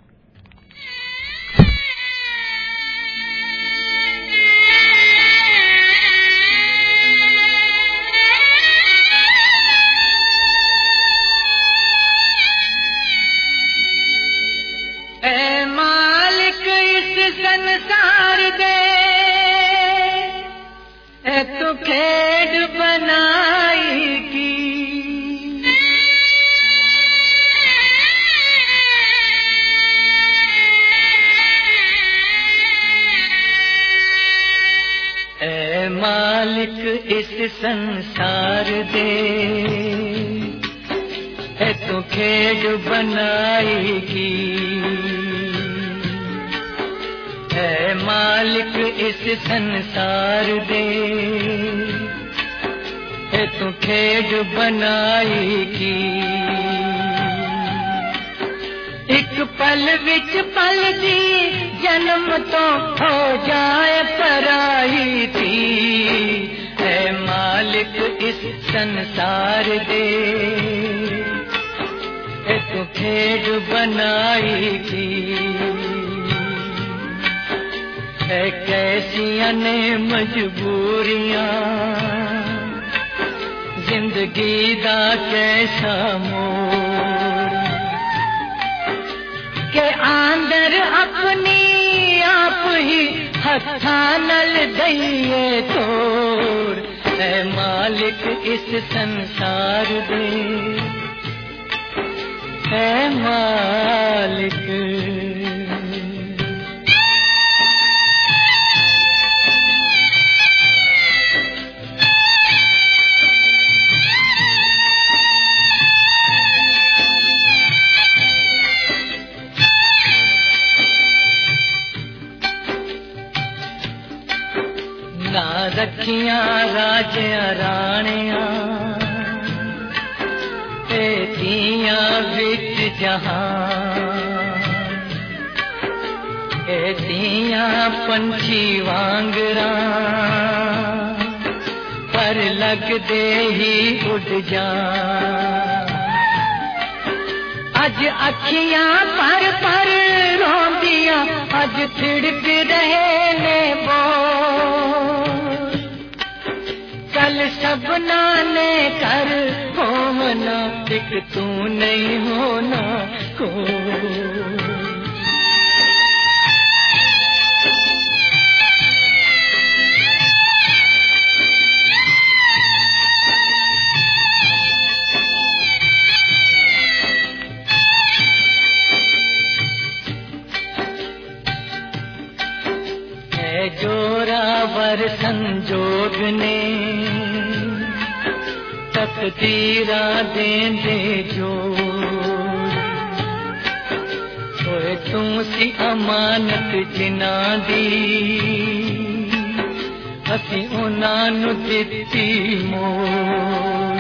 ऐ मालिक इस संसार दे ऐ तो खेड बनाई की मालिक इस संसार दे है तो खेड बनाएगी. है मालिक इस संसार दे है तो खेड बनाएगी. एक पल विच पल दी जन्म तो हो जाए पराई थी. है मालिक इस संसार दे है तो खेड बनाएगी. है कैसियां ने मजबूरियां जिंदगी दा कैसा मोड़ के आंदर अपनी आप ही हथा नल दइए तोड़. है मालिक इस संसार दे है मालिक. ना रखियां राजियां राणियां ते दियां विच जहां ते दियां पंछी वांगरा पर लगदे ही उड़ जा. अज अखियां पर रोंदियां अज थिड़क रहे ने बोल. कल सबना ने कर होना एक तू नहीं होना को. जोरावर संजोग ने तकदीरा देंदे जो तू सी अमानत जिना दी ਅਸੀਂ ਉਹਨਾਂ ਨੂੰ ਦਿੱਤੀ ਮੋੜ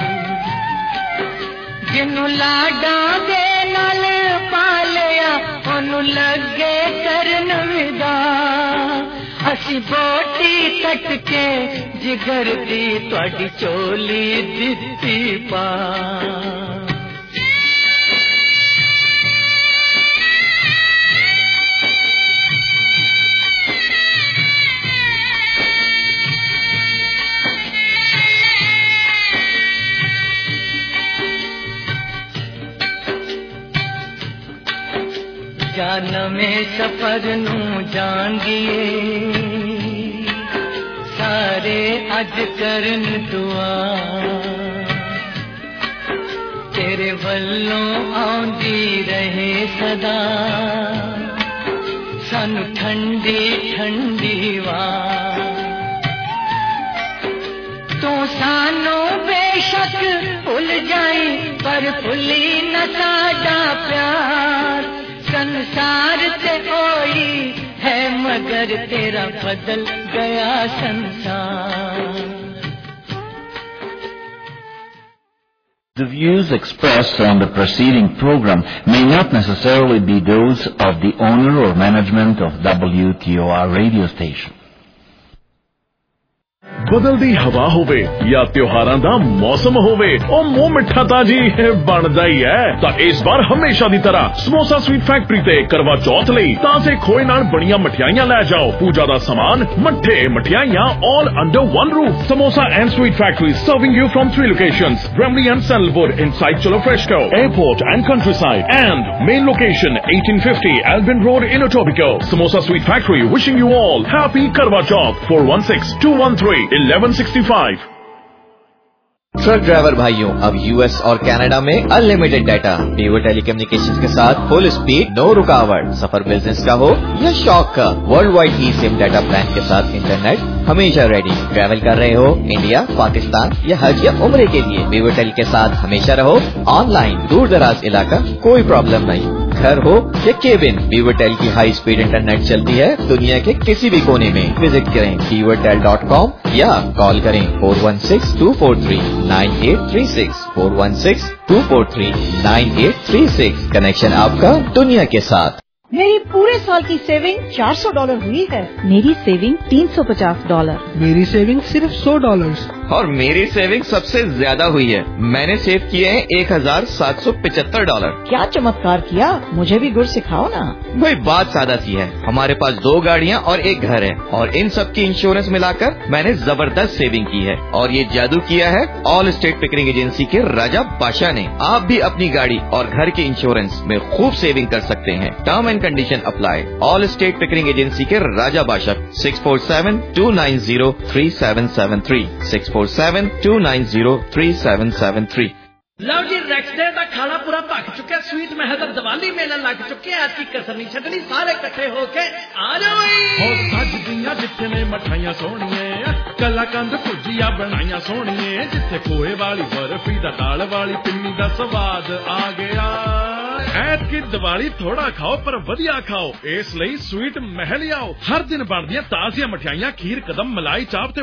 ਜਿਹਨੂੰ ਲਾਡਾਂ ਦੇ ਨਾਲ ਪਾਲਿਆ ਉਹਨੂੰ ਲੱਗੇ ਕਰਨ ਵਿਦਾ ਅਸੀਂ ਬੋਟੀ ਕੱਟ ਕੇ ਜਿਗਰ ਦੀ ਤੁਹਾਡੀ ਚੋਲੀ ਦਿੱਤੀ ਪਾ नਵੇਂ ਸਫ਼ਰ ਨੂੰ ਜਾਣੀਏ ਸਾਰੇ ਅੱਜ ਕਰਨ ਦੁਆ ਤੇਰੇ ਵੱਲੋਂ ਆਉਂਦੀ ਰਹੇ ਸਦਾ ਸਾਨੂੰ ਠੰਡੀ ਠੰਡੀ ਵਾ ਤੂੰ ਸਾਨੂੰ ਬੇਸ਼ੱਕ ਭੁੱਲ ਜਾਈ ਪਰ ਭੁੱਲੀ ਨਾ ਸਾਡਾ ਪਿਆਰ संसार से कोई है मगर तेरा बदल गया संसार The views expressed on the preceding program may not necessarily be those of the owner or management of WTOR radio station. ਬਦਲਦੀ ਹਵਾ ਹੋਵੇ ਜਾਂ ਤਿਉਹਾਰਾਂ ਦਾ ਮੌਸਮ ਹੋਵੇ ਉਹ ਮੂੰਹ ਮਿੱਠਾ ਤਾਂ ਜੀ ਬਣਦਾ ਹੀ ਹੈ ਤਾਂ ਇਸ ਵਾਰ ਹਮੇਸ਼ਾ ਦੀ ਤਰ੍ਹਾਂ ਸਮੋਸਾ ਸਵੀਟ ਫੈਕਟਰੀ ਤੇ ਕਰਵਾ ਚੌਥ ਲਈ ਤਾਜ਼ੇ ਖੋਏ ਨਾਲ ਬਣੀਆਂ ਮਠਿਆਈਆਂ ਲੈ ਜਾਓ ਪੂਜਾ ਦਾ ਸਮਾਨ ਮੱਠੇ ਮਠਿਆਈਆਂ all under one roof Samosa and Sweet Factory serving you from 3 locations Bramley and Sandalwood inside Cholo Fresco Airport and Countryside and main location 1850 Albin Road in Etobicoke Samosa Sweet Factory wishing you all happy Karwa Chauth 416-213-1165 truck driver भाइयों अब US और Canada में unlimited data पीवर telecommunications के साथ full speed no रुकावट सफर business का हो या शौक का world wide e SIM data plan के साथ इंटरनेट हमेशा रेडी ट्रैवल कर रहे हो इंडिया पाकिस्तान या हज या उम्रे के लिए पीवर टेल के साथ हमेशा रहो ऑनलाइन दूर दराज इलाका कोई प्रॉब्लम नहीं घर हो या केबिन पीवरटेल की हाई स्पीड इंटरनेट चलती है दुनिया के किसी भी कोने में विजिट करें pievertel.com या कॉल करें 416-243-9836 416-243-9836 कनेक्शन आपका दुनिया के साथ मेरी पूरे साल की सेविंग $400 हुई है मेरी सेविंग $350 मेरी सेविंग सिर्फ $100 और मेरी सेविंग सबसे ज्यादा हुई है मैंने सेव किए हैं $1,775 क्या चमत्कार किया मुझे भी गुर सिखाओ ना भाई बात सादा सी है हमारे पास 2 गाड़ियाँ और 1 घर है और इन सब की इंश्योरेंस मिलाकर मैंने जबरदस्त सेविंग की है और ये जादू किया है ऑल स्टेट पिकरिंग एजेंसी के राजा बादशाह ने आप भी अपनी गाड़ी और घर के इंश्योरेंस में खूब सेविंग कर सकते हैं term and condition apply Allstate Pickering agency के राजा बादशाह 647-290-3773 647-290-3773 ਲਓ ਜੀ ਰੈਕਸ ਡੇ ਦਾ ਖਾਣਾ ਪੂਰਾ ਭੱਖ ਚੁੱਕਿਆ ਸਵੀਟ ਮਹਿਲ ਦਾ ਦੀਵਾਲੀ ਮੇਲਾ ਲੱਗ ਚੁੱਕਿਆ ਅੱਜ ਕੀ ਕਸਰ ਨਹੀਂ ਛੱਡਣੀ ਸਾਰੇ ਇਕੱਠੇ ਹੋ ਕੇ ਆ ਜਾਓ ਹੋ ਸੱਜਦੀਆਂ ਜਿੱਥੇ ਨੇ ਮਠਾਈਆਂ ਸੋਹਣੀਏ ਕਲਾ ਕੰਦ ਭੁਜੀਆ ਬਣਾਈਆਂ ਸੋਹਣੀਏ ਜਿੱਥੇ ਖੋਏ ਵਾਲੀ ਬਰਫੀ ਦਾ ਦਾਲ ਵਾਲੀ ਪਿੰਨੀ ਦਾ ਸਵਾਦ ਆ ਗਿਆ ਐਤਕੀ ਦੀਵਾਲੀ ਥੋੜਾ ਖਾਓ ਪਰ ਵਧੀਆ ਖਾਓ ਇਸ ਲਈ ਸਵੀਟ ਮਹਿਲ ਆਓ ਹਰ ਦਿਨ ਬਣਦੀਆਂ ਤਾਜ਼ੀਆਂ ਮਠਿਆਈਆਂ ਖੀਰ ਕਦਮ ਮਲਾਈ ਚਾਪ ਤੇ